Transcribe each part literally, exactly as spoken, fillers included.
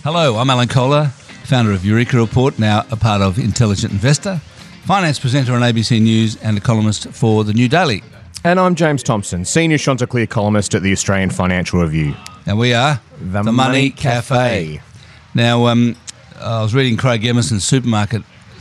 Hello, I'm Alan Kohler, founder of Eureka Report, now a part of Intelligent Investor, finance presenter on A B C News and a columnist for The New Daily. And I'm James Thompson, senior Chanticleer columnist at the Australian Financial Review. And we are The, The Money Cafe. Now, um, I was reading Craig Emerson's supermarket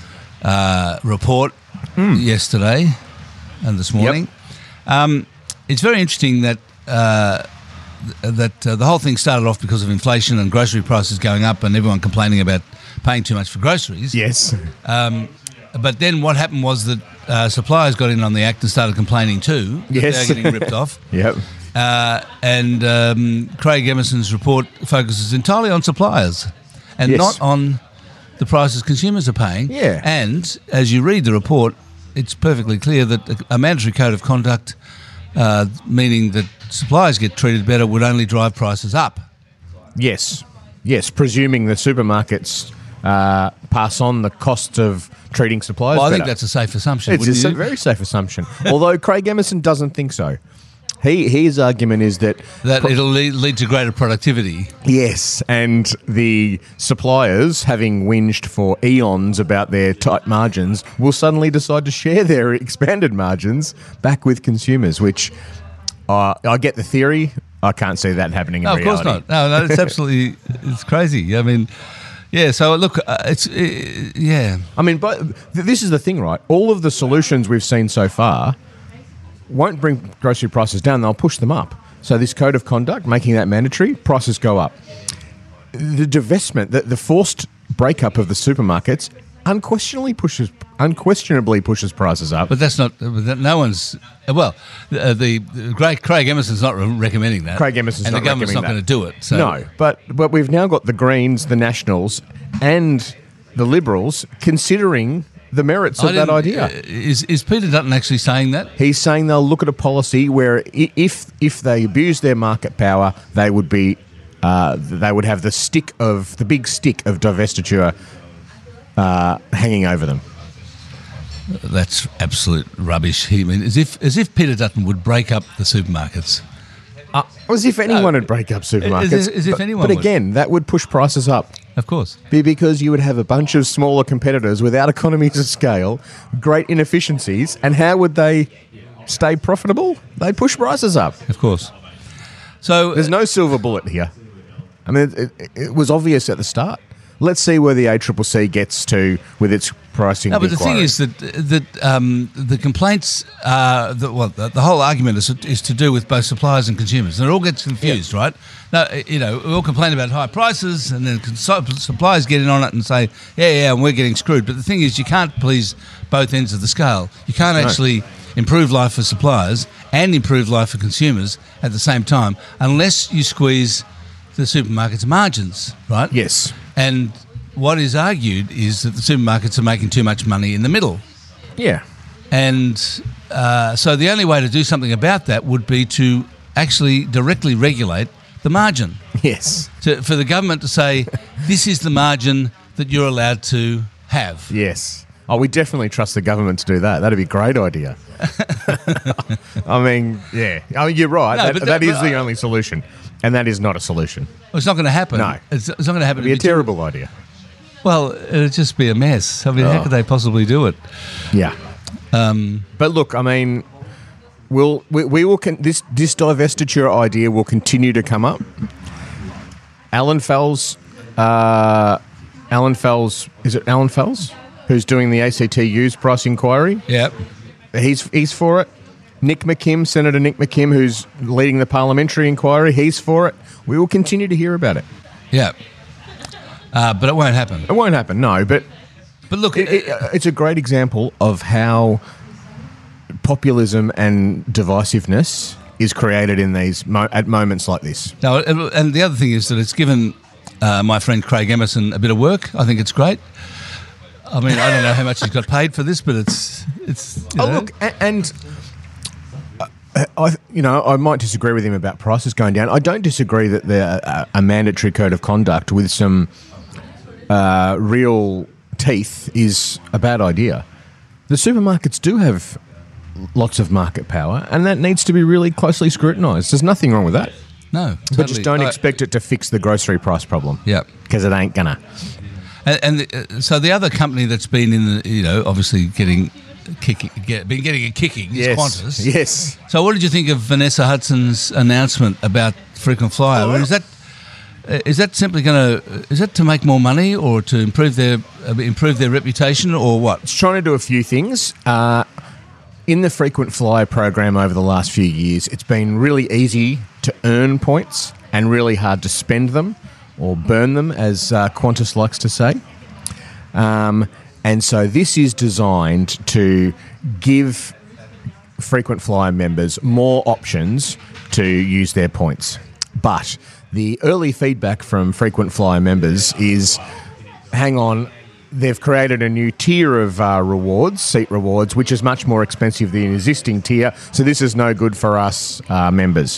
uh, report mm. yesterday and this morning. Yep. Um, it's very interesting that uh, that uh, the whole thing started off because of inflation and grocery prices going up and everyone complaining about paying too much for groceries. Yes. Um, but then what happened was that uh, suppliers got in on the act and started complaining too. Yes. They're getting ripped off. Yep. Uh, and um, Craig Emerson's report focuses entirely on suppliers and yes. not on the prices consumers are paying. Yeah. And as you read the report, it's perfectly clear that a, a mandatory code of conduct, uh, meaning that suppliers get treated better, would only drive prices up. Yes. Yes, presuming the supermarkets uh, pass on the costs of treating suppliers Well, I better. think that's a safe assumption. It's a sa- you? very safe assumption. Although Craig Emerson doesn't think so. He His argument is that... That pro- it'll lead, lead to greater productivity. Yes, and the suppliers, having whinged for eons about their tight margins, will suddenly decide to share their expanded margins back with consumers, which uh, I get the theory. I can't see that happening in no, reality. Of course not. No, no, it's absolutely... it's crazy. I mean... Yeah, so look, uh, it's, uh, yeah. I mean, but th- this is the thing, right? All of the solutions we've seen so far won't bring grocery prices down, they'll push them up. So this code of conduct, making that mandatory, prices go up. The divestment, the, the forced breakup of the supermarkets unquestionably pushes unquestionably pushes prices up. But that's not, no one's, well, uh, the, the Craig, Craig Emerson's not re- recommending that. Craig Emerson's and not the government's not recommending going to do it. So. No, but, but we've now got the Greens, the Nationals, and the Liberals considering the merits of that idea. Uh, is, is Peter Dutton actually saying that? He's saying they'll look at a policy where i- if if they abuse their market power, they would be uh, they would have the stick of the big stick of divestiture uh, hanging over them. That's absolute rubbish. He, I mean, as if as if Peter Dutton would break up the supermarkets. Uh, as if anyone No. would break up supermarkets. As, as if but, anyone But would. again, that would push prices up. Of course. Be because you would have a bunch of smaller competitors without economies of scale, great inefficiencies, and how would they stay profitable? They'd push prices up. Of course. So There's no silver bullet here. I mean, it, it, it was obvious at the start. Let's see where the A C C C gets to with its pricing No, but the inquiry. thing is that that um, the complaints, uh, the, well, the, the whole argument is is to do with both suppliers and consumers, and it all gets confused, Yeah. right? Now, you know, we all complain about high prices, and then cons- suppliers get in on it and say, yeah, yeah, and we're getting screwed. But the thing is, you can't please both ends of the scale. You can't No. actually improve life for suppliers and improve life for consumers at the same time, unless you squeeze the supermarket's margins, right? Yes. And what is argued is that the supermarkets are making too much money in the middle. Yeah. And uh, so the only way to do something about that would be to actually directly regulate the margin. Yes. To, for the government to say, this is the margin that you're allowed to have. Yes. Oh, we definitely trust the government to do that. That'd be a great idea. I mean, yeah. I mean, you're right. No, that but that that- is the only solution. And that is not a solution. Well, it's not going to happen. No. It's, it's not going to happen. It'd be a It'd be too- terrible idea. Well, it'd just be a mess. I mean, how Oh. could they possibly do it? Yeah. Um, But look, I mean, we'll, we, we will con- this this divestiture idea will continue to come up. Alan Fells, uh, Alan Fells, is it Alan Fells, who's doing the A C T U's price inquiry? yeah. He's he's for it. Nick McKim, Senator Nick McKim, who's leading the parliamentary inquiry, he's for it. We will continue to hear about it. Yeah. Uh, but it won't happen. It won't happen, no, but But look, it, it, it's a great example of how populism and divisiveness is created in these mo- at moments like this. No, and the other thing is that it's given uh, my friend Craig Emerson a bit of work. I think it's great. I mean, I don't know how much he's got paid for this, but it's it's. You Oh know. look, a- and uh, I, you know, I might disagree with him about prices going down. I don't disagree that the a, a mandatory code of conduct with some uh, real teeth is a bad idea. The supermarkets do have lots of market power, and that needs to be really closely scrutinised. There's nothing wrong with that. No, But just totally. don't Uh, expect it to fix the grocery price problem. Yeah. Because it ain't gonna. And, and the, uh, so the other company that's been in the, you know, obviously getting kicking, get, been getting a kicking is Qantas. Yes. So what did you think of Vanessa Hudson's announcement about frequent flyer? Oh, is that uh, is that simply going to is that to make more money or to improve their uh, improve their reputation or what? It's trying to do a few things. Uh, in the frequent flyer program over the last few years, it's been really easy to earn points and really hard to spend them or burn them, as uh, Qantas likes to say. Um, and so this is designed to give frequent flyer members more options to use their points. But the early feedback from frequent flyer members is, hang on, they've created a new tier of uh, rewards, seat rewards, which is much more expensive than the existing tier, so this is no good for us uh, members.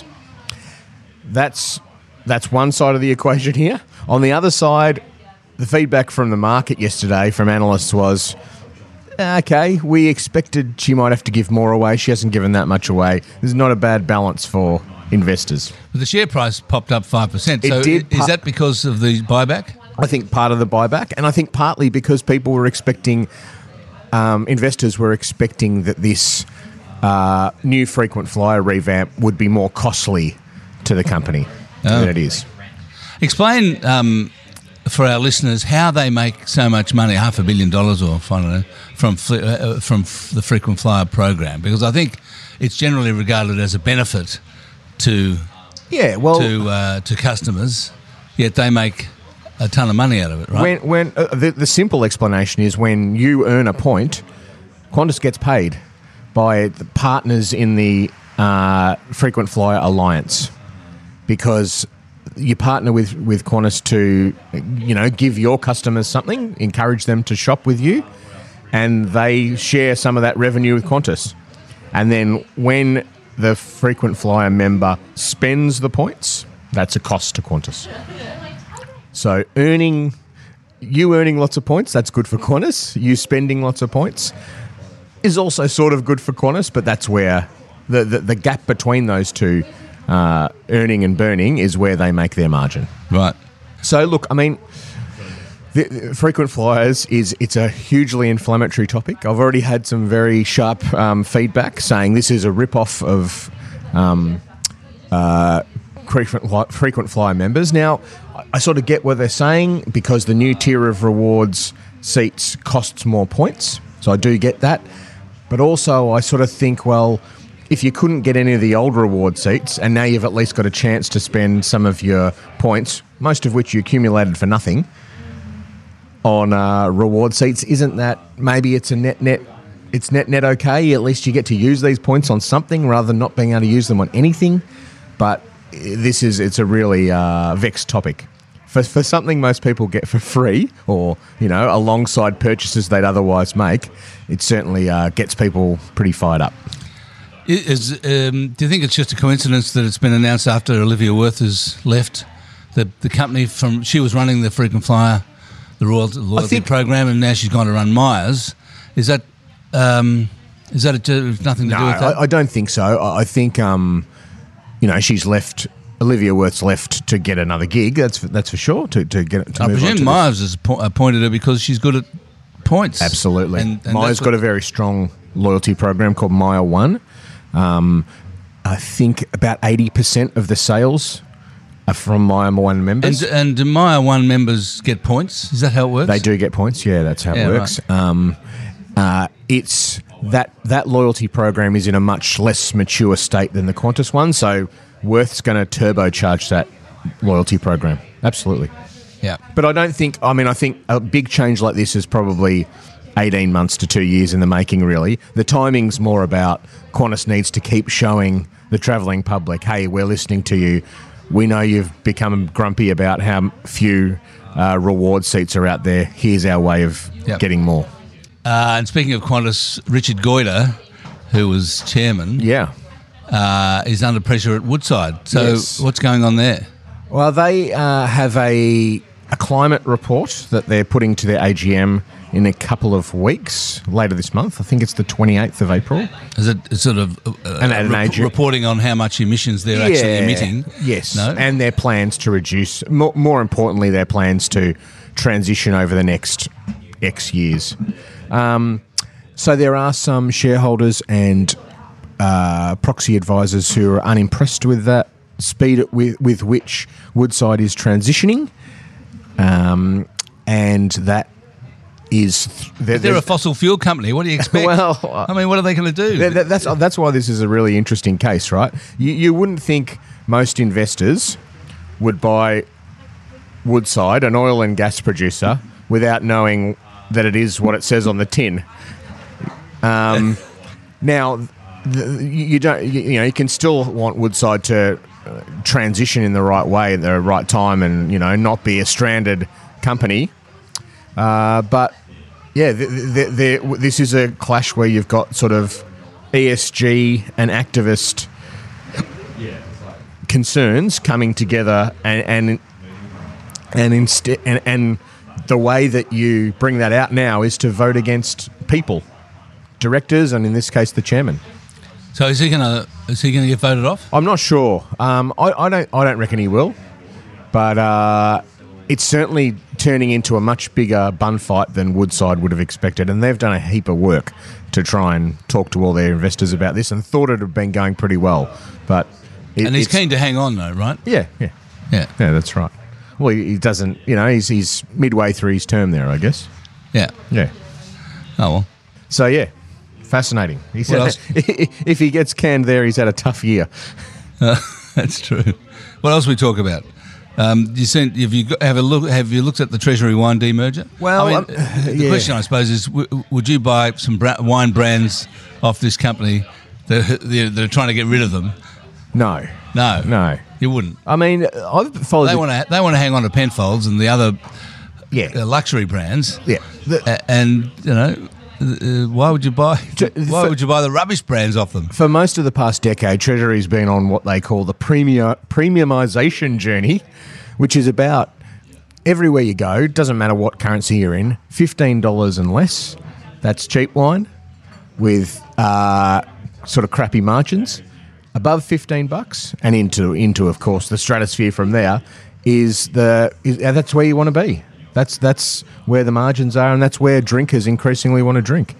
That's that's one side of the equation here. On the other side, the feedback from the market yesterday from analysts was, okay, we expected she might have to give more away. She hasn't given that much away. There's not a bad balance for investors. But the share price popped up five percent. It So did is pu- that because of the buyback? I think part of the buyback, and I think partly because people were expecting, um, investors were expecting that this uh, new frequent flyer revamp would be more costly to the company Oh. than it is. Explain um, for our listeners how they make so much money, half a billion dollars or I don't know, from fl- uh, from f- the frequent flyer program, because I think it's generally regarded as a benefit to Yeah, well, to uh, to customers, yet they make a ton of money out of it, right? when when uh, the, the simple explanation is when you earn a point, Qantas gets paid by the partners in the uh, frequent flyer alliance, because you partner with, with Qantas to, you know, give your customers something, encourage them to shop with you, and they share some of that revenue with Qantas. And then when the frequent flyer member spends the points, that's a cost to Qantas. So earning, you earning lots of points, that's good for Qantas. You spending lots of points is also sort of good for Qantas, but that's where the, the, the gap between those two, uh, earning and burning, is where they make their margin. Right. So look, I mean, the, the frequent flyers is it's a hugely inflammatory topic. I've already had some very sharp um, feedback saying this is a rip-off of um, uh, frequent, fly, frequent flyer members. Now, I, I sort of get what they're saying, because the new tier of rewards seats costs more points. So I do get that. But also I sort of think, well, if you couldn't get any of the old reward seats and now you've at least got a chance to spend some of your points, most of which you accumulated for nothing, on uh, reward seats, isn't that maybe it's a net net, it's net net okay? At least you get to use these points on something rather than not being able to use them on anything. But this is, it's a really uh, vexed topic. For, for something most people get for free, or, you know, alongside purchases they'd otherwise make, it certainly uh, gets people pretty fired up. Is, um, do you think it's just a coincidence that it's been announced after Olivia Wirth has left the the company? From she was running the frequent flyer, the loyalty, loyalty think- program, and now she's gone to run Myers. Is that um, is that a, nothing to No, do with that? I, I don't think so. I, I think, um, you know, she's left. Olivia Wirth's left to get another gig. That's for, that's for sure. To to get to I move on presume to Myers has appo- appointed her because she's good at points. this. Absolutely. And, and Maya's that's got what- a very strong loyalty program called Maya One. Um, I think about eighty percent of the sales are from Maya One members. And, and do Maya One members get points? Is that how it works? They do get points. Yeah, that's how Yeah, it works. Um, uh, it's that that loyalty program is in a much less mature state than the Qantas one, so Worth's going to turbocharge that loyalty program. Absolutely. Yeah. But I don't think, I mean, I think a big change like this is probably eighteen months to two years in the making, really. The timing's more about Qantas needs to keep showing the travelling public, hey, we're listening to you. We know you've become grumpy about how few uh, reward seats are out there. Here's our way of Yep. getting more. Uh, and speaking of Qantas, Richard Goyder, who was chairman, Yeah. uh, is under pressure at Woodside. So Yes. what's going on there? Well, they uh, have a, a climate report that they're putting to their A G M in a couple of weeks, later this month. I think it's the twenty-eighth of April. Is it sort of uh, And at an rep- age- reporting on how much emissions they're actually emitting? Yes. No? And their plans to reduce, more, more importantly, their plans to transition over the next X years. Um, so there are some shareholders and uh, proxy advisors who are unimpressed with that speed at, with, with which Woodside is transitioning. Um, and that is... They're, they're a fossil fuel company. What do you expect? Well, I mean, what are they going to do? That, that, that's that's why this is a really interesting case, right? You, you wouldn't think most investors would buy Woodside, an oil and gas producer, without knowing that it is what it says on the tin. Um, now, the, you don't. You, you know, you can still want Woodside to uh, transition in the right way at the right time, and you know, not be a stranded company. Uh, but yeah, th- th- th- this is a clash where you've got sort of E S G and activist concerns coming together, and and and instead and, and the way that you bring that out now is to vote against people, directors, and in this case the chairman. So is he going to is he going to get voted off? I'm not sure. Um, I, I don't I don't reckon he will, but uh, it's certainly turning into a much bigger bun fight than Woodside would have expected, and they've done a heap of work to try and talk to all their investors about this, and thought it had been going pretty well. But it, And he's it's- keen to hang on, though, right? Yeah, yeah, Yeah, yeah. That's right. Well, he, he doesn't. You know, he's he's midway through his term there, I guess. yeah. Yeah. Oh well. So yeah, fascinating. He's What had, else? if he gets canned there, he's had a tough year. Uh, that's true. What else we talk about? Um, you seen? Have you got, have a look? Have you looked at the Treasury Wine demerger? Well, I mean, um, the yeah. question I suppose is: w- would you buy some bra- wine brands off this company that that are trying to get rid of them? No, No, no. you wouldn't. I mean, I've followed. They the- want to. They want to hang on to Penfolds and the other yeah, uh, luxury brands. yeah. The- A- and you know, uh, why would you buy? Ju- Why for- would you buy the rubbish brands off them? For most of the past decade, Treasury's been on what they call the premium premiumisation journey, which is about everywhere you go, doesn't matter what currency you're in, fifteen dollars and less. That's cheap wine with uh, sort of crappy margins. Above fifteen bucks and into, into of course, the stratosphere from there is the is, uh, that's where you want to be. That's that's where the margins are, and that's where drinkers increasingly want to drink.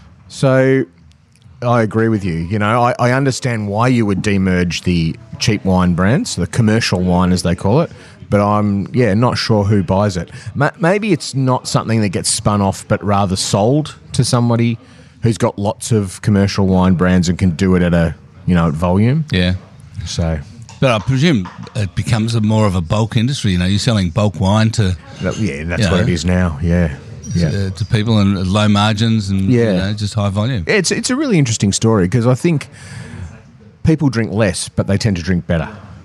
So I agree with you. You know, I, I understand why you would demerge the cheap wine brands, the commercial wine as they call it, but I'm, yeah, not sure who buys it. Ma- maybe it's not something that gets spun off, but rather sold to somebody who's got lots of commercial wine brands and can do it at a, you know, at volume. Yeah. So, But I presume it becomes a more of a bulk industry. You know, you're selling bulk wine to that, yeah, that's You what know. it is now. Yeah. Yeah. uh, to people and at low margins and Yeah. you know, just high volume. It's it's a really interesting story because I think people drink less, but they tend to drink better.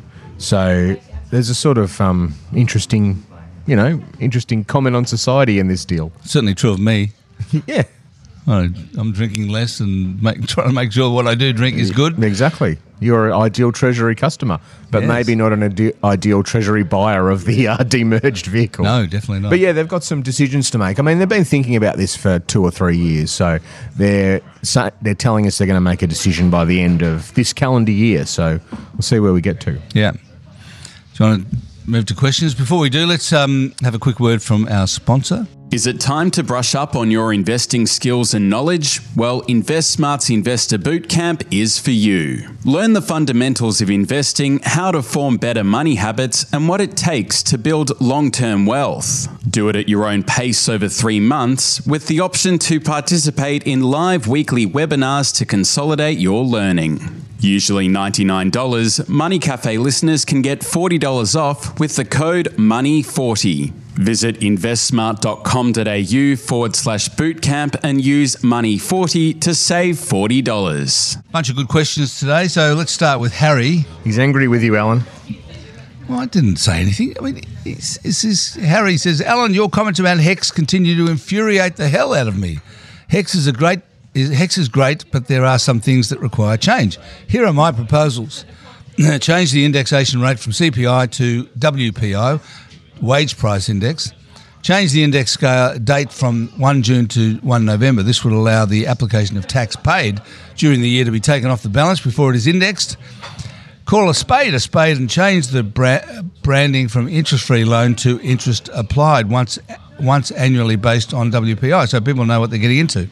So there's a sort of um, interesting, you know, interesting comment on society in this deal. Certainly true of me. Yeah, I- I'm drinking less and make, trying to make sure what I do drink is good. exactly. You're an ideal Treasury customer, but Yes. maybe not an ide- ideal Treasury buyer of the uh, demerged vehicle. No, definitely not. But yeah, they've got some decisions to make. I mean, they've been thinking about this for two or three years, so they're sa- they're telling us they're going to make a decision by the end of this calendar year. So we'll see where we get to. Yeah. Do you want to move to questions? Before we do, let's um, have a quick word from our sponsor. Is it time to brush up on your investing skills and knowledge? Well, InvestSmart's Investor Bootcamp is for you. Learn the fundamentals of investing, how to form better money habits, and what it takes to build long-term wealth. Do it at your own pace over three months with the option to participate in live weekly webinars to consolidate your learning. Usually ninety-nine dollars, Money Cafe listeners can get forty dollars off with the code money forty. Visit investsmart.com.au forward slash bootcamp and use money forty to save forty dollars. Bunch of good questions today, so let's start with Harry. He's angry with you, Alan. Well, I didn't say anything. I mean, it's, it's, it's, Harry says, Alan, your comments about Hex continue to infuriate the hell out of me. Hex is a great is, Hex is great, but there are some things that require change. Here are my proposals. Change the indexation rate from C P I to W P I, wage price index. change the index scale date from one June to one November. This would allow the application of tax paid during the year to be taken off the balance before it is indexed. Call a spade a spade and change the bra- branding from interest-free loan to interest applied once once annually based on W P I, so people know what they're getting into.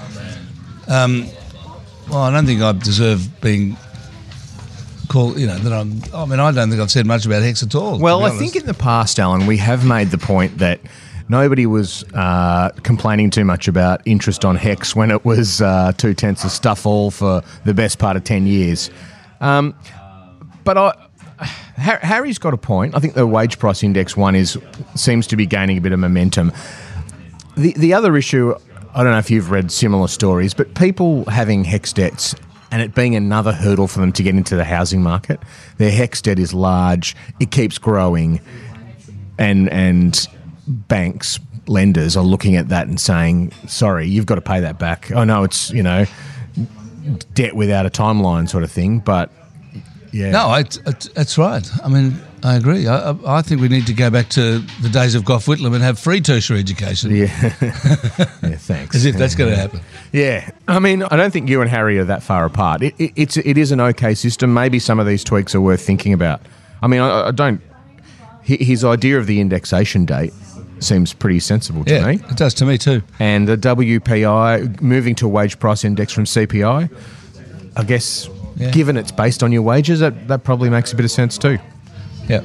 Um, well, I don't think I deserve being called, you know, that I'm, I mean, I don't think I've said much about HECS at all. Well, I think in the past, Alan, we have made the point that nobody was uh, complaining too much about interest on HECS when it was uh, two-tenths of stuff all for the best part of ten years. Um, but I... Harry's got a point. I think the wage price index one is seems to be gaining a bit of momentum. The the other issue, I don't know if you've read similar stories, but people having HECS debts and it being another hurdle for them to get into the housing market. Their HECS debt is large. It keeps growing. And and banks, lenders are looking at that and saying, sorry, you've got to pay that back. I know it's, you know, debt without a timeline sort of thing, but... Yeah. No, it's, it's, it's right. I mean, I agree. I, I, I think we need to go back to the days of Gough Whitlam and have free tertiary education. Yeah, yeah thanks. As if that's going to happen. Yeah. I mean, I don't think you and Harry are that far apart. It, it, it's, it is an okay system. Maybe some of these tweaks are worth thinking about. I mean, I, I don't... His idea of the indexation date seems pretty sensible to yeah, me. It does to me too. And the W P I, moving to a wage price index from C P I, I guess... Yeah. Given it's based on your wages, that, that probably makes a bit of sense too. Yeah.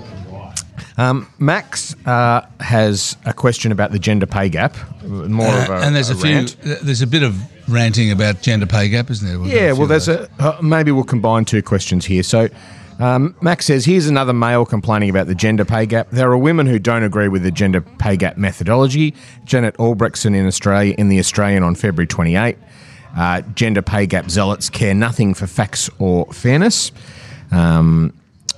Um, Max uh, has a question about the gender pay gap. More uh, of a and there's a, a few. rant. There's a bit of ranting about gender pay gap, isn't there? We've yeah. Well, there's a uh, maybe we'll combine two questions here. So. Um, Max says, here's another male complaining about the gender pay gap. There are women who don't agree with the gender pay gap methodology. Janet Albrechtson in Australia, in The Australian on February twenty-eighth. Uh, gender pay gap zealots care nothing for facts or fairness. Um,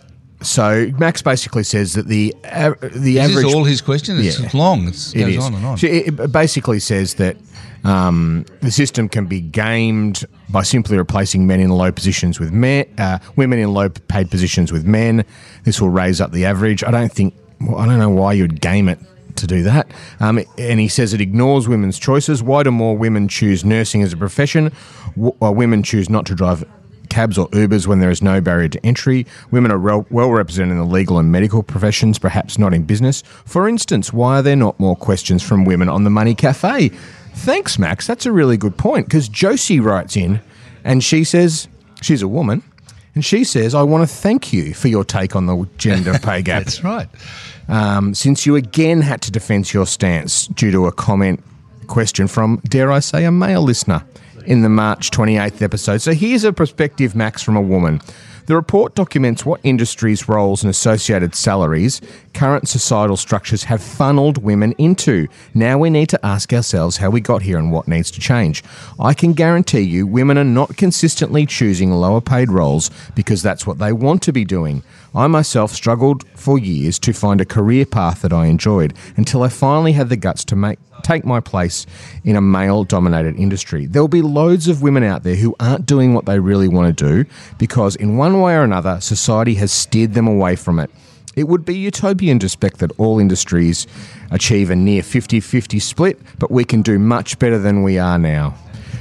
so Max basically says that the uh, the is average... Is all his question? It's yeah, long. It's, it goes is. on and on. So it basically says that um, the system can be gamed by simply replacing men in low positions with men, uh, women in low paid positions with men. This will raise up the average. I don't think... Well, I don't know why you'd game it to do that. Um, and he says it ignores women's choices. Why do more women choose nursing as a profession while women choose not to drive cabs or Ubers when there is no barrier to entry? Women are re- well represented in the legal and medical professions, perhaps not in business. For instance, why are there not more questions from women on the Money Cafe? Thanks, Max. That's a really good point, because Josie writes in and she says, she's a woman, and she says, I want to thank you for your take on the gender pay gap. That's right. Um, since you again had to defend your stance due to a comment question from, dare I say, a male listener in the March twenty-eighth episode. So here's a perspective, Max, from a woman. The report documents what industries, roles and associated salaries current societal structures have funneled women into. Now we need to ask ourselves how we got here and what needs to change. I can guarantee you women are not consistently choosing lower paid roles because that's what they want to be doing. I myself struggled for years to find a career path that I enjoyed until I finally had the guts to make take my place in a male-dominated industry. There'll be loads of women out there who aren't doing what they really want to do because in one way or another, society has steered them away from it. It would be utopian to expect that all industries achieve a near fifty-fifty split, but we can do much better than we are now.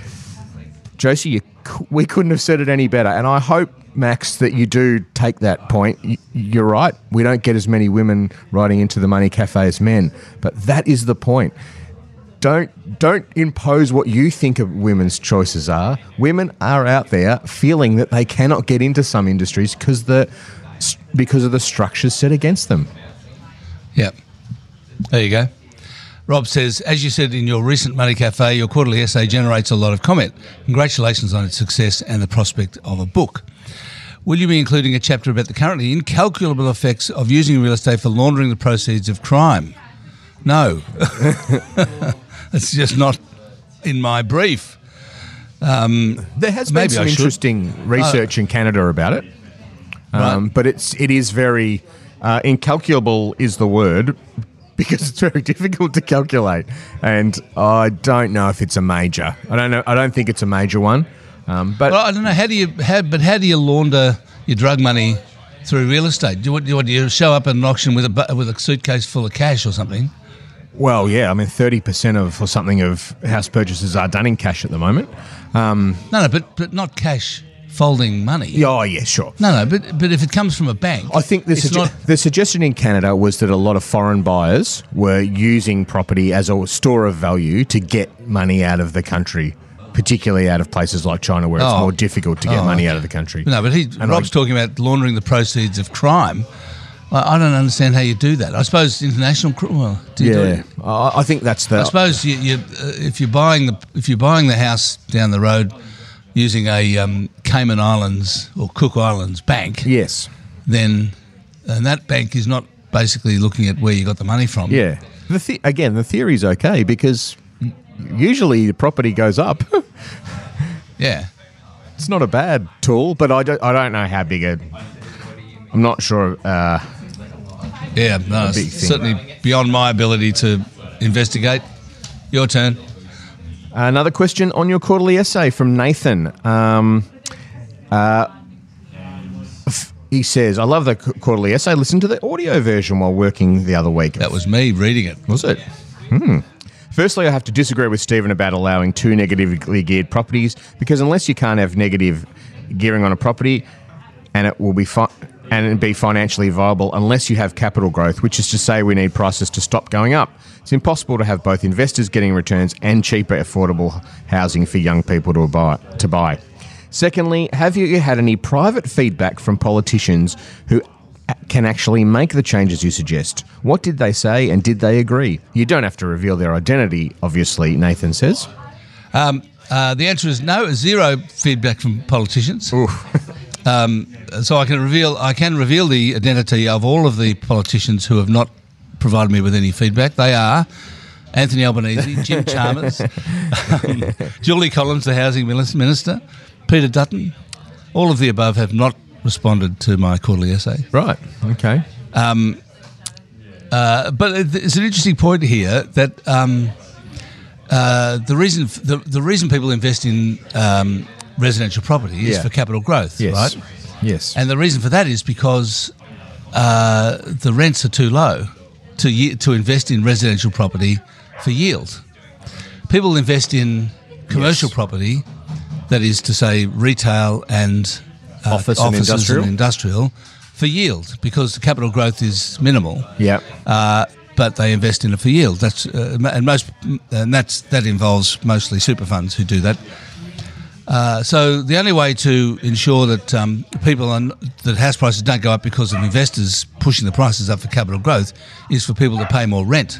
Josie, you, we couldn't have said it any better, and I hope, Max, that you do take that point. You're right. We don't get as many women writing into the Money Cafe as men, but that is the point. Don't don't impose what you think of women's choices are. Women are out there feeling that they cannot get into some industries because the because of the structures set against them. Yeah. There you go. Rob says, as you said in your recent Money Cafe, your quarterly essay generates a lot of comment. Congratulations on its success and the prospect of a book. Will you be including a chapter about the currently incalculable effects of using real estate for laundering the proceeds of crime? No. It's just not in my brief. Um, there has been some interesting research uh, in Canada about it, um, right. but it's it is very uh, incalculable is the word because it's very difficult to calculate, and I don't know if it's a major. I don't know. I don't think it's a major one. Um, but well, I don't know how do you how, but how do you launder your drug money through real estate? Do you, do you, do you show up at an auction with a with a suitcase full of cash or something? Well, yeah, I mean, thirty percent of or something of house purchases are done in cash at the moment. Um, No, no, but but not cash folding money. yeah, oh, yeah, sure. No, no, but but if it comes from a bank, I think the, it's sugge- not. the suggestion in Canada was that a lot of foreign buyers were using property as a store of value to get money out of the country, particularly out of places like China where it's Oh. more difficult to get Oh, money okay. out of the country. No, but he And Rob's I- talking about laundering the proceeds of crime. I, I don't understand how you do that. I suppose international crime. Well, do you do Yeah, it? I I think that's the. I suppose you, you, uh, if you're buying the if you're buying the house down the road using a um, Cayman Islands or Cook Islands bank, Yes. then and that bank is not basically looking at where you got the money from. Yeah. The th- again, the theory's okay because usually the property goes up. Yeah. It's not a bad tool, but I don't, I don't know how big a. I'm not sure. Uh, Yeah, no, big it's thing. certainly beyond my ability to investigate. Your turn. Another question on your quarterly essay from Nathan. Um, uh, f- he says, I love the qu- quarterly essay. Listen to the audio version while working the other week. That was me reading it. Was it? Hmm. Firstly, I have to disagree with Stephen about allowing two negatively geared properties because unless you can't have negative gearing on a property and it will be fi- and it'd be financially viable unless you have capital growth, which is to say we need prices to stop going up. It's impossible to have both investors getting returns and cheaper, affordable housing for young people to buy. To buy. Secondly, have you had any private feedback from politicians who can actually make the changes you suggest? What did they say and did they agree? You don't have to reveal their identity, obviously, Nathan says. Um, uh, the answer is no. Zero feedback from politicians. um, so I can reveal I can reveal the identity of all of the politicians who have not provided me with any feedback. They are Anthony Albanese, Jim Chalmers, um, Julie Collins, the housing minister, Peter Dutton. All of the above have not responded to my quarterly essay. Right, okay. Um, uh, but it- it's an interesting point here that um, uh, the reason f- the, the reason people invest in um, residential property is Yeah. for capital growth, Yes. right? Yes. And the reason for that is because uh, the rents are too low to ye- to invest in residential property for yield. People invest in commercial Yes. property, that is to say, retail and uh, Office and offices industrial. and industrial for yield because the capital growth is minimal. yeah. Uh, but they invest in it for yield. That's uh, and most and that's that involves mostly super funds who do that. Uh, so the only way to ensure that um, people are, n- that house prices don't go up because of investors pushing the prices up for capital growth is for people to pay more rent.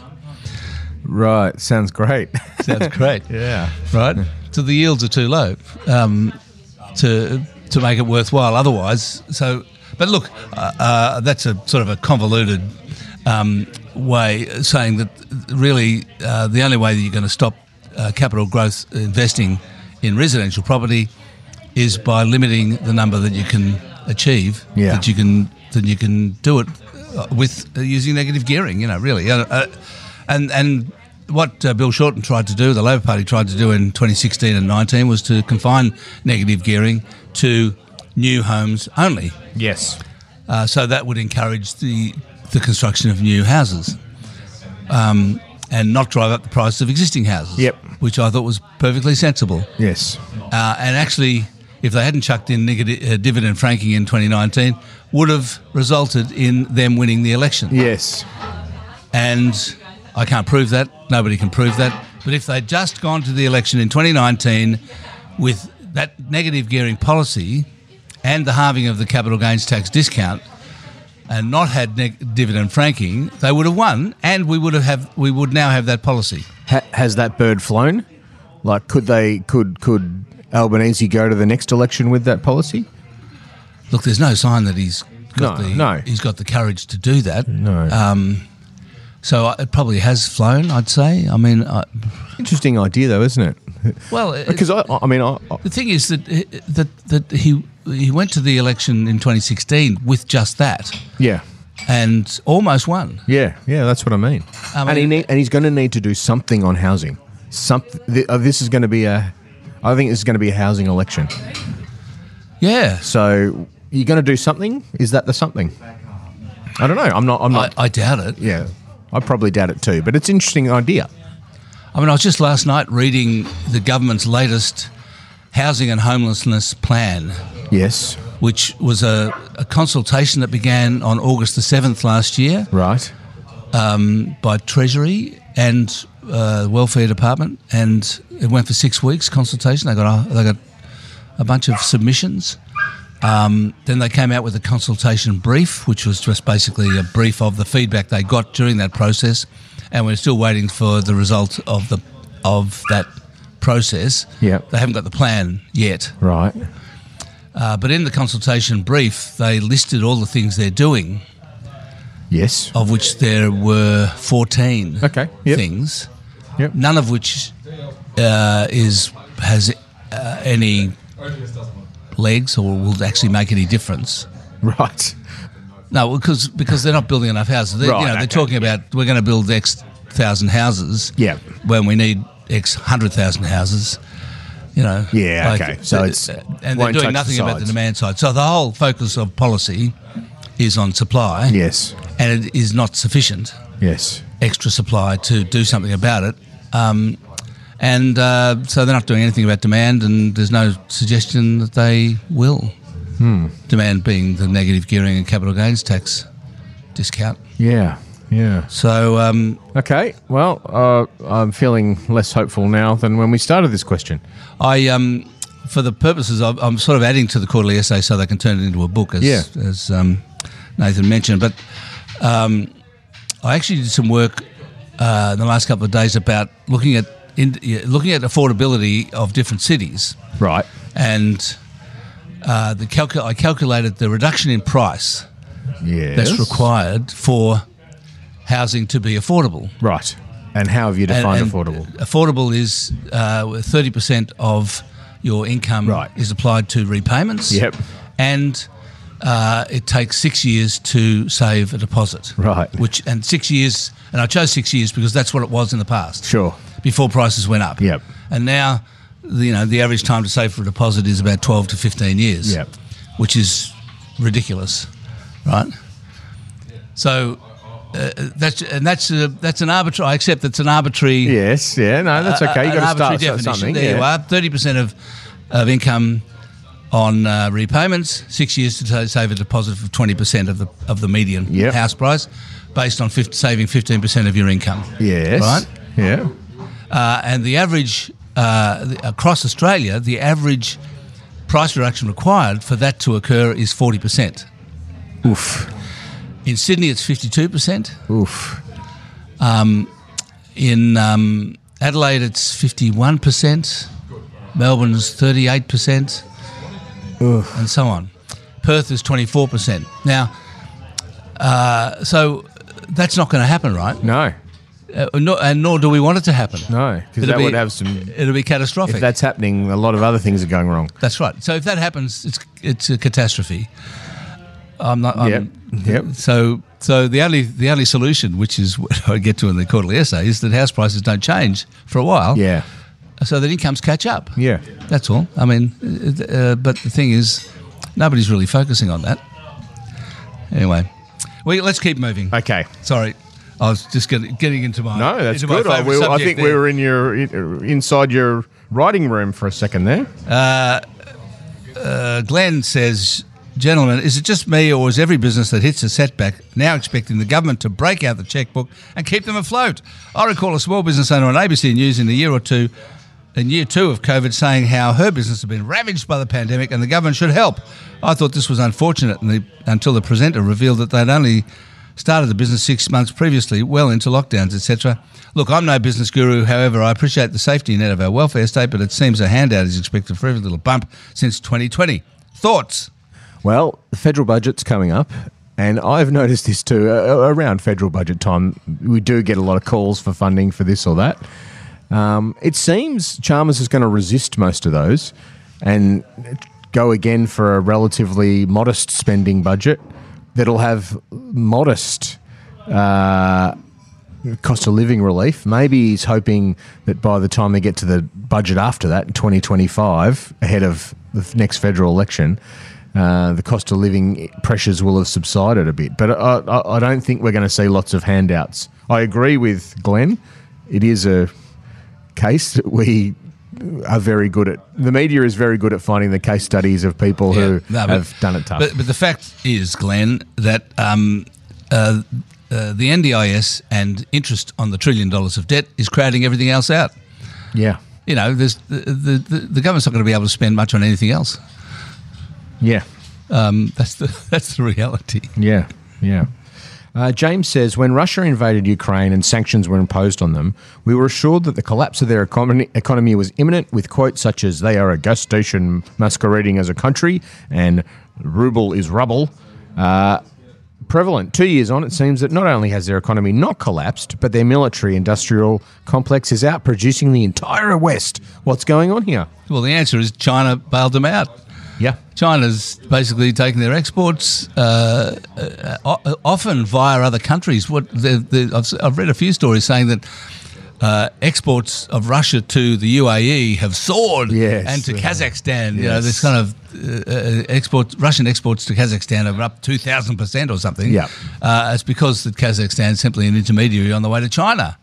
Right, sounds great. Sounds great, yeah. right? So the yields are too low um, to to make it worthwhile. Otherwise, so but look, uh, uh, that's a sort of a convoluted um, way of saying that really uh, the only way that you're going to stop uh, capital growth investing in residential property is by limiting the number that you can achieve. Yeah. That you can that you can do it uh, with uh, using negative gearing. You know, really, uh, uh, and and. What uh, Bill Shorten tried to do, the Labor Party tried to do in twenty sixteen and nineteen, was to confine negative gearing to new homes only. Yes. Uh, so that would encourage the the construction of new houses, um, and not drive up the price of existing houses. Yep. Which I thought was perfectly sensible. Yes. Uh, and actually, if they hadn't chucked in negative, uh, dividend franking in twenty nineteen, would have resulted in them winning the election. Yes. And I can't prove that. Nobody can prove that. But if they'd just gone to the election in twenty nineteen with that negative gearing policy and the halving of the capital gains tax discount and not had neg- dividend franking, they would have won, and we would have, have we would now have that policy. Ha- has that bird flown? Like, could they? Could could Albanese go to the next election with that policy? Look, there's no sign that he's got No, the no. he's got the courage to do that. No. Um, so I- it probably has flown, I'd say. I mean, I, Interesting idea, though, isn't it? well, it- Because I, I mean, I, I, The thing is that that that he he went to the election in twenty sixteen with just that yeah, and almost won. yeah, yeah. That's what I mean. I and he mean- need, and he's going to need to do something on housing. Something. Th- uh, this is going to be a. I think this is going to be a housing election. Yeah, So you're going to do something. Is that the something? I don't know. I'm not. I'm I, not. I doubt it. yeah. I probably doubt it too, but it's an interesting idea. I mean, I was just last night reading the government's latest housing and homelessness plan, Yes. which was a, a consultation that began on August the seventh last year Right. um, by Treasury and uh, Welfare Department, and it went for six weeks consultation. They got a, they got a bunch of submissions. Um, then they came out with a consultation brief, which was just basically a brief of the feedback they got during that process, and we're still waiting for the result of the of that process. Yeah. They haven't got the plan yet. Right. Uh, but in the consultation brief, they listed all the things they're doing, Yes. of which there were fourteen Okay, yep. things, Yep. none of which uh, is has uh, any legs or will actually make any difference. Right. No, because because they're not building enough houses. They, Right, you know, they're okay, talking about we're going to build X thousand houses. Yeah. When we need X hundred thousand houses. You know. Yeah, okay. So uh, it's- and they're won't doing touch nothing the about the sides. demand side. So the whole focus of policy is on supply. Yes. And it is not sufficient Yes. extra supply to do something about it. Um, and uh, so they're not doing anything about demand, and there's no suggestion that they will. Hmm. Demand being the negative gearing and capital gains tax discount. Yeah. Yeah. So, um, Okay. Well, uh, I'm feeling less hopeful now than when we started this question. I, um, for the purposes of, I'm sort of adding to the quarterly essay so they can turn it into a book, as, Yeah. as um, Nathan mentioned. But um, I actually did some work uh, in the last couple of days about looking at in, yeah, looking at affordability of different cities, Right. and uh, the calcu- I calculated the reduction in price Yes. that's required for housing to be affordable. Right. And how have you And- defined and affordable? Affordable is uh, thirty percent of your income Right. is applied to repayments. Yep. And uh, it takes six years to save a deposit. Right. Which and six years, and I chose six years because that's what it was in the past. Sure. Before prices went up. Yep. And now, the- you know, the average time to save for a deposit is about twelve to fifteen years. Yep. Which is ridiculous, right? So. Uh, that's and that's uh, that's an arbitrary. I accept that's an arbitrary. Yes. Yeah. No, that's okay. uh, You've an got to arbitrary start definition. something. There yeah. you are. Thirty percent of of income on uh, repayments. Six years to ta- save a deposit of twenty percent of the of the median Yep. house price, based on fifty, saving fifteen percent of your income. Yes. Right. Yeah. Uh, and the average uh, the, across Australia, the average price reduction required for that to occur is forty percent. Oof. In Sydney, it's fifty-two percent. Oof. In um, Adelaide, it's fifty-one percent. Melbourne's thirty-eight percent. And so on. Perth is twenty-four percent. Now, uh, so that's not going to happen, right? No. Uh, nor, and nor do we want it to happen. No. Because It'll that be- would have some. It'll be catastrophic. If that's happening, a lot of other things are going wrong. That's right. So if that happens, it's it's a catastrophe. I'm not. I'm, Yep. Yep. So so the only the only solution, which is what I get to in the quarterly essay, is that house prices don't change for a while. Yeah. So that incomes catch up. Yeah. That's all. I mean, uh, but the thing is, nobody's really focusing on that. Anyway, we let's keep moving. Okay. Sorry, I was just getting, getting into my No, that's into my good. I, favourite we, I subject think we there. were in your in, inside your writing room for a second there. Uh, Glenn says, gentlemen, is it just me or is every business that hits a setback now expecting the government to break out the checkbook and keep them afloat? I recall a small business owner on A B C News in a year or two, in year two of COVID, saying how her business had been ravaged by the pandemic and the government should help. I thought this was unfortunate and the, until the presenter revealed that they'd only started the business six months previously, well into lockdowns, et cetera. Look, I'm no business guru. However, I appreciate the safety net of our welfare state, but it seems a handout is expected for every little bump since twenty twenty. Thoughts? Well, the federal budget's coming up, and I've noticed this too. Uh, around federal budget time, we do get a lot of calls for funding for this or that. Um, it seems Chalmers is going to resist most of those and go again for a relatively modest spending budget that'll have modest uh, cost of living relief. Maybe he's hoping that by the time they get to the budget after that, in twenty twenty-five, ahead of the next federal election, uh, the cost of living pressures will have subsided a bit. But I, I, I don't think we're going to see lots of handouts. I agree with Glenn. It is a case that we are very good at. The media is very good at finding the case studies of people Yeah, who no, but- have done it tough. But, but the fact is, Glenn, that um, uh, uh, the N D I S and interest on the trillion dollars of debt is crowding everything else out. yeah. You know, there's the, the, the, the government's not going to be able to spend much on anything else. Yeah. Um, that's the that's the reality. Yeah, yeah. Uh, James says, when Russia invaded Ukraine and sanctions were imposed on them, we were assured that the collapse of their economy, economy was imminent, with quotes such as, they are a gas station masquerading as a country, and ruble is rubble. Uh, prevalent. Two years on, it seems that not only has their economy not collapsed, but their military-industrial complex is outproducing the entire West. What's going on here? Well, the answer is China bailed them out. Yeah. China's basically taking their exports, uh, uh, o- often via other countries. What the, the, I've, I've read a few stories saying that uh, exports of Russia to the U A E have soared, Yes. and to Kazakhstan. You know, Yes. this kind of uh, uh, export Russian exports to Kazakhstan are up two thousand percent or something. Yeah. uh, it's because that Kazakhstan is simply an intermediary on the way to China.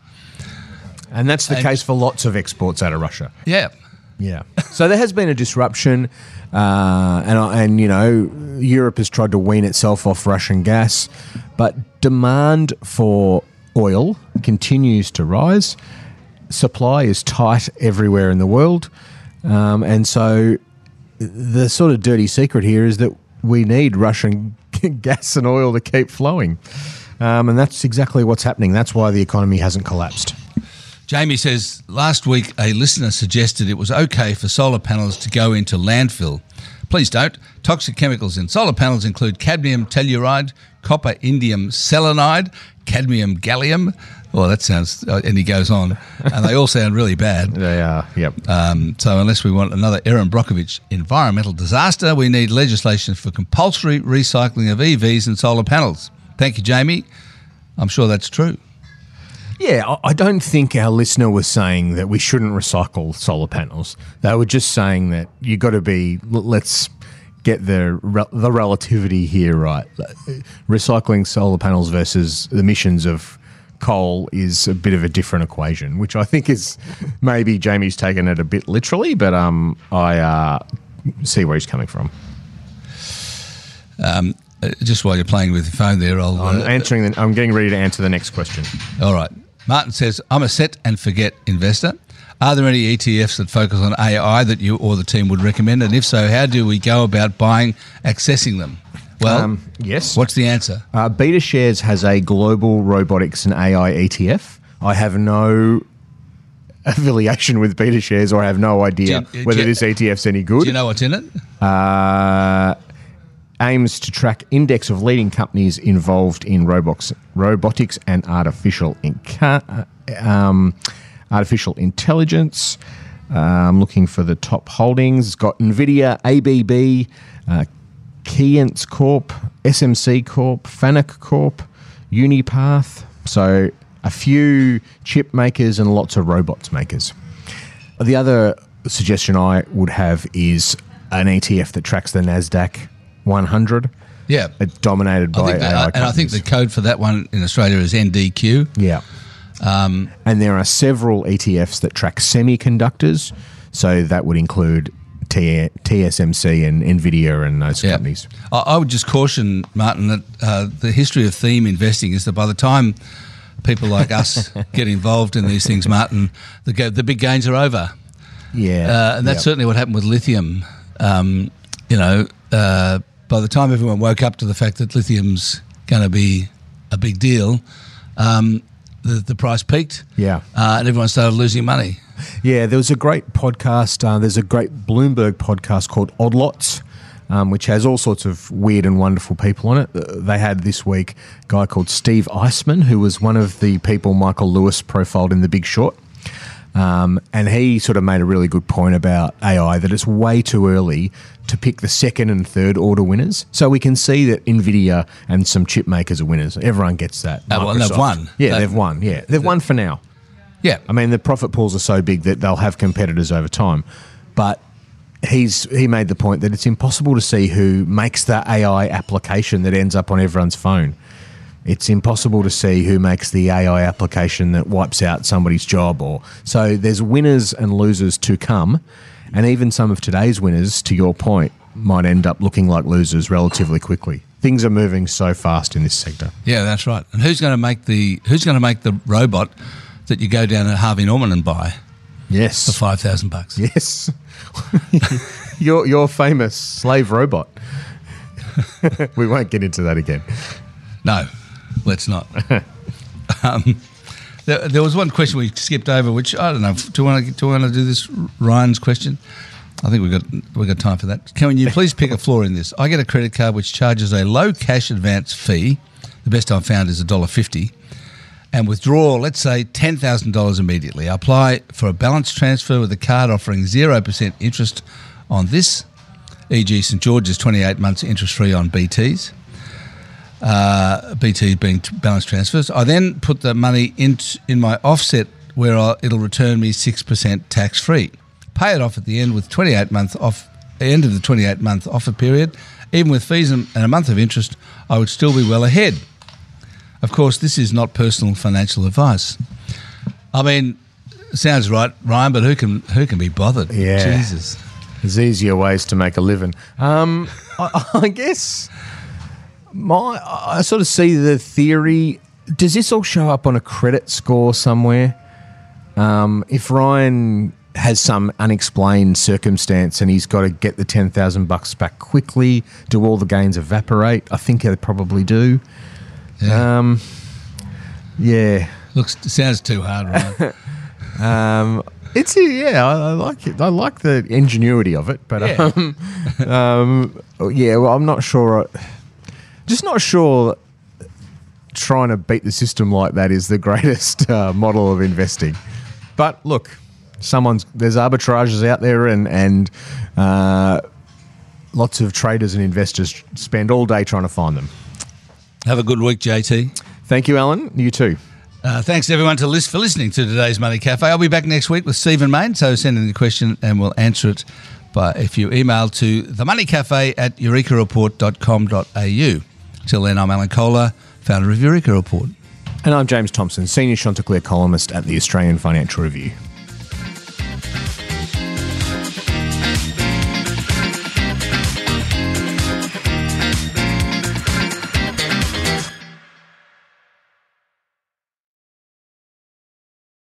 And that's the And- case for lots of exports out of Russia. Yeah. Yeah. So there has been a disruption, uh, and and you know Europe has tried to wean itself off Russian gas, but demand for oil continues to rise. Supply is tight everywhere in the world, um, and so the sort of dirty secret here is that we need Russian gas and oil to keep flowing, um, and that's exactly what's happening. That's why the economy hasn't collapsed. Jamie says, last week a listener suggested it was okay for solar panels to go into landfill. Please don't. Toxic chemicals in solar panels include cadmium telluride, copper indium selenide, cadmium gallium. Oh, that sounds... And he goes on. And they all sound really bad. They are, yep. Um, so unless we want another Erin Brockovich environmental disaster, we need legislation for compulsory recycling of E Vs and solar panels. Thank you, Jamie. I'm sure that's true. Yeah, I- I don't think our listener was saying that we shouldn't recycle solar panels. They were just saying that you got to be, l- let's get the re- the relativity here right. Recycling solar panels versus the emissions of coal is a bit of a different equation, which I think is maybe Jamie's taken it a bit literally, but um, I uh, see where he's coming from. Um, uh, just while you're playing with your phone there, I'll... I'm uh, answering. The, I'm getting ready to answer the next question. All right. Martin says, I'm a set and forget investor. Are there any E T Fs that focus on A I that you or the team would recommend? And if so, how do we go about buying, accessing them? Well, Um, yes. what's the answer? Uh, Beta Shares has a global robotics and A I E T F. I have no affiliation with Beta Shares, or I have no idea Do you- whether do you- this E T F's any good. Do you know what's in it? uh, aims to track index of leading companies involved in robots, robotics and artificial inca- um, artificial intelligence. Uh, I'm looking for the top holdings. It's got NVIDIA, A B B, uh, Keyence Corp, S M C Corp, Fanuc Corp, Unipath. So a few chip makers and lots of robots makers. The other suggestion I would have is an E T F that tracks the NASDAQ one hundred. Yeah. It's dominated I by think that, A I and I think the companies. code for that one in Australia is N D Q. Yeah. Um, And there are several E T Fs that track semiconductors. So that would include T- TSMC and NVIDIA and those yeah. companies. I, I would just caution, Martin, that uh, the history of theme investing is that by the time people like us get involved in these things, Martin, the, go- the big gains are over. Yeah. Uh, and that's yeah. certainly what happened with lithium. Um, you know, uh, by the time everyone woke up to the fact that lithium's going to be a big deal, um, the, the price peaked. Yeah. Uh, and everyone started losing money. Yeah, there was a great podcast. Uh, there's a great Bloomberg podcast called Odd Lots, um, which has all sorts of weird and wonderful people on it. Uh, They had this week a guy called Steve Eisman, who was one of the people Michael Lewis profiled in The Big Short. Um, and he sort of made a really good point about A I, that it's way too early to pick the second and third order winners. So we can see that NVIDIA and some chip makers are winners. Everyone gets that. Oh, well, they've Microsoft. won. Yeah, They- they've won. Yeah, they've won for now. Yeah. I mean, the profit pools are so big that they'll have competitors over time. But he's he made the point that it's impossible to see who makes the A I application that ends up on everyone's phone. It's impossible to see who makes the A I application that wipes out somebody's job. Or so there's winners and losers to come, and even some of today's winners, to your point, might end up looking like losers relatively quickly. Things are moving so fast in this sector. Yeah, that's right. And who's going to make the who's going to make the robot that you go down to Harvey Norman and buy Yes, for five thousand bucks? yes. your your famous slave robot. We won't get into that again. No, let's not. um, there, there was one question we skipped over, which I don't know. Do you want to do you want to do this Ryan's question? I think we've got we've got time for that. Can you please pick a flaw in this? I get a credit card which charges a low cash advance fee. The best I've found is one dollar fifty, and withdraw, let's say, ten thousand dollars immediately. I apply for a balance transfer with the card offering zero percent interest on this, for example St George's twenty-eight months interest-free on B Ts. Uh, B T being t- balance transfers. I then put the money in, t- in my offset where I'll, it'll return me six percent tax-free. Pay it off at the end with twenty-eight month off, end of the twenty-eight month offer period. Even with fees and, and a month of interest, I would still be well ahead. Of course, this is not personal financial advice. I mean, sounds right, Ryan, but who can who can be bothered? Yeah. Jesus. There's easier ways to make a living. Um, I, I guess my I sort of see the theory. Does this all show up on a credit score somewhere? Um, if Ryan has some unexplained circumstance and he's got to get the ten thousand bucks back quickly, do all the gains evaporate? I think they probably do. Yeah. Um, yeah. Looks sounds too hard, Ryan. um, it's yeah, I, I like it. I like the ingenuity of it, but Yeah. um, um, yeah. Well, I'm not sure. Just not sure. Trying to beat the system like that is the greatest uh, model of investing. But look, someone's there's arbitrages out there, and and uh, lots of traders and investors spend all day trying to find them. Have a good week, J T. Thank you, Alan. You too. Uh, thanks, everyone, to list for listening to today's Money Cafe. I'll be back next week with Stephen Main, so send in the question and we'll answer it by if you email to themoneycafe at eureka report dot com dot a u. Till then, I'm Alan Kohler, founder of Eureka Report. And I'm James Thompson, Senior Chanticleer columnist at the Australian Financial Review.